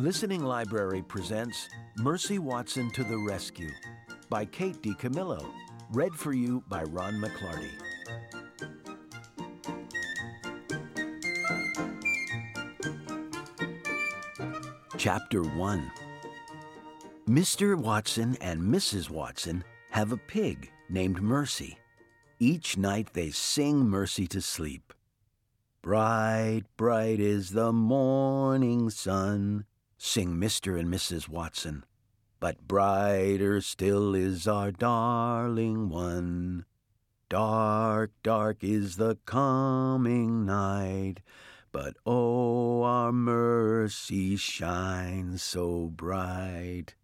Listening Library presents Mercy Watson to the Rescue by Kate DiCamillo, read for you by Ron McClarty. Chapter 1. Mr. Watson and Mrs. Watson have a pig named Mercy. Each night they sing Mercy to sleep. Bright, bright is the morning sun, sing Mr. and Mrs. Watson. But brighter still is our darling one. Dark, dark is the coming night, but oh, our Mercy shines so bright.